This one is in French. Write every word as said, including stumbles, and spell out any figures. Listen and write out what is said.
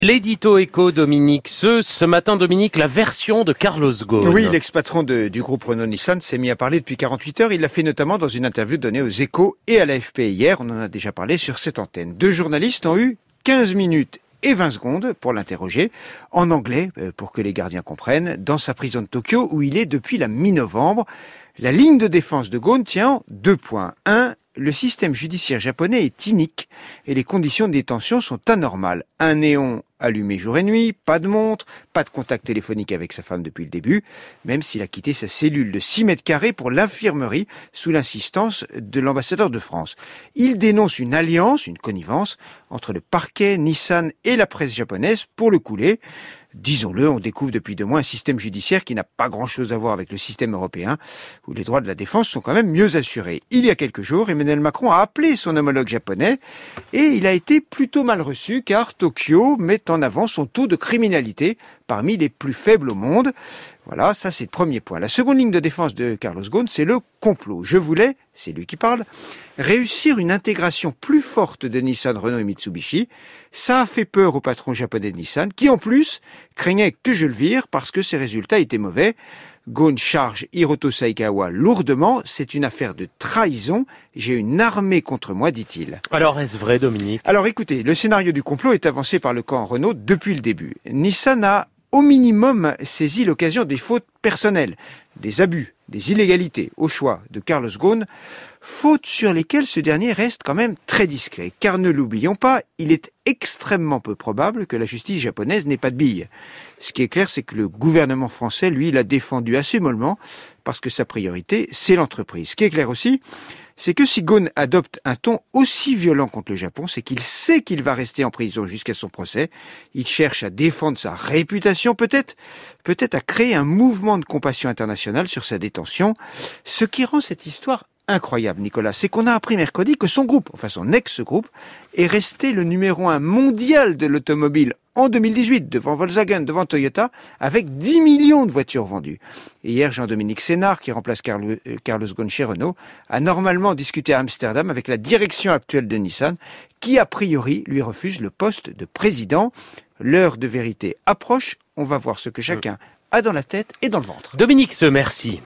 L'édito éco, Dominique. Ce, ce matin, Dominique, la version de Carlos Ghosn. Oui, l'ex-patron de, du groupe Renault-Nissan s'est mis à parler depuis quarante-huit heures. Il l'a fait notamment dans une interview donnée aux Échos et à l'A F P hier. On en a déjà parlé sur cette antenne. Deux journalistes ont eu quinze minutes et vingt secondes pour l'interroger, en anglais, pour que les gardiens comprennent, dans sa prison de Tokyo où il est depuis la mi-novembre. La ligne de défense de Ghosn tient en deux points. Un, le système judiciaire japonais est inique et les conditions de détention sont anormales. Un néon allumé jour et nuit, pas de montre, pas de contact téléphonique avec sa femme depuis le début, même s'il a quitté sa cellule de six mètres carrés pour l'infirmerie sous l'insistance de l'ambassadeur de France. Il dénonce une alliance, une connivence entre le parquet, Nissan et la presse japonaise pour le couler. Disons-le, on découvre depuis deux mois un système judiciaire qui n'a pas grand-chose à voir avec le système européen, où les droits de la défense sont quand même mieux assurés. Il y a quelques jours, Emmanuel Macron a appelé son homologue japonais et il a été plutôt mal reçu car Tokyo met en avant son taux de criminalité parmi les plus faibles au monde. Voilà, ça c'est le premier point. La seconde ligne de défense de Carlos Ghosn, c'est le complot. Je voulais, c'est lui qui parle, réussir une intégration plus forte de Nissan, Renault et Mitsubishi. Ça a fait peur au patron japonais de Nissan, qui en plus craignait que je le vire parce que ses résultats étaient mauvais. Ghosn charge Hiroto Saikawa lourdement. C'est une affaire de trahison. J'ai une armée contre moi, dit-il. Alors, est-ce vrai, Dominique? Alors écoutez, le scénario du complot est avancé par le camp Renault depuis le début. Nissan a au minimum saisi l'occasion des fautes personnelles, des abus, des illégalités au choix de Carlos Ghosn, fautes sur lesquelles ce dernier reste quand même très discret. Car ne l'oublions pas, il est extrêmement peu probable que la justice japonaise n'ait pas de billes. Ce qui est clair, c'est que le gouvernement français, lui, l'a défendu assez mollement, parce que sa priorité, c'est l'entreprise. Ce qui est clair aussi, c'est que si Ghosn adopte un ton aussi violent contre le Japon, c'est qu'il sait qu'il va rester en prison jusqu'à son procès. Il cherche à défendre sa réputation, peut-être, peut-être à créer un mouvement de compassion internationale sur sa détention. Ce qui rend cette histoire incroyable, Nicolas, c'est qu'on a appris mercredi que son groupe, enfin son ex-groupe, est resté le numéro un mondial de l'automobile en deux mille dix-huit, devant Volkswagen, devant Toyota, avec dix millions de voitures vendues. Et hier, Jean-Dominique Sénard, qui remplace Carlo, euh, Carlos Ghosn chez Renault, a normalement discuté à Amsterdam avec la direction actuelle de Nissan, qui a priori lui refuse le poste de président. L'heure de vérité approche, on va voir ce que chacun a dans la tête et dans le ventre. Dominique, ce merci.